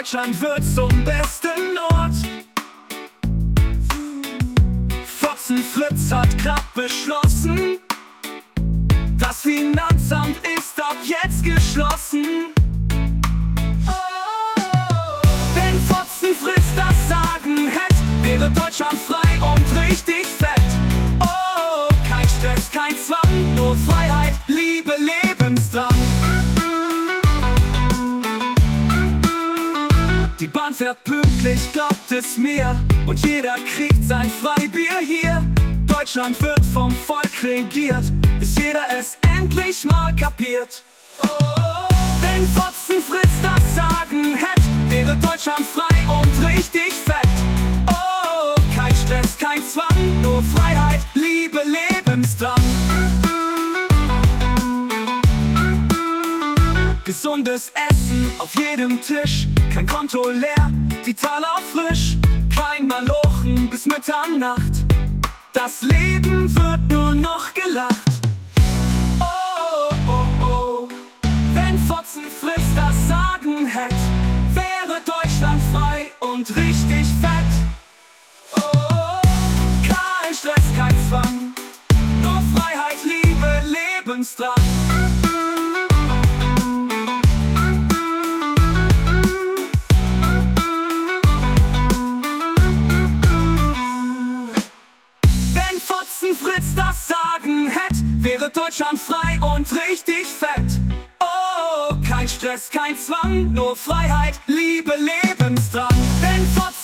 Deutschland wird zum besten Ort. Fotzen Fritz hat grad beschlossen, das Finanzamt ist ab jetzt geschlossen. Wenn Fotzen Fritz das Sagen hätte, wäre Deutschland frei und richtig fett. Oh, kein Stress, kein Zwang, nur Freiheit, Liebe, Lebensdrang. Die Bahn fährt pünktlich, glaubt es mir, und jeder kriegt sein Freibier hier. Deutschland wird vom Volk regiert, bis jeder es endlich mal kapiert. Wenn Fotzen Fritz das Sagen hätte, wäre Deutschland frei und richtig fett. Oh, kein Stress, kein Zwang, nur Freiheit, Liebe, Lebensdrang. Gesundes Essen auf jedem Tisch, kein Konto leer, die Taler frisch, kein Malochen bis Mitternacht. Das Leben wird nur noch gelacht. Oh, oh, oh, wenn Fotzen Fritz das Sagen hätte, wäre Deutschland frei und richtig fett. Oh, kein Stress, kein Zwang, nur Freiheit, Liebe, Lebensdrang. Fotzen Fritz das Sagen hätte, wäre Deutschland frei und richtig fett. Oh, kein Stress, kein Zwang, nur Freiheit, Liebe, Lebensdrang. Wenn Fotzen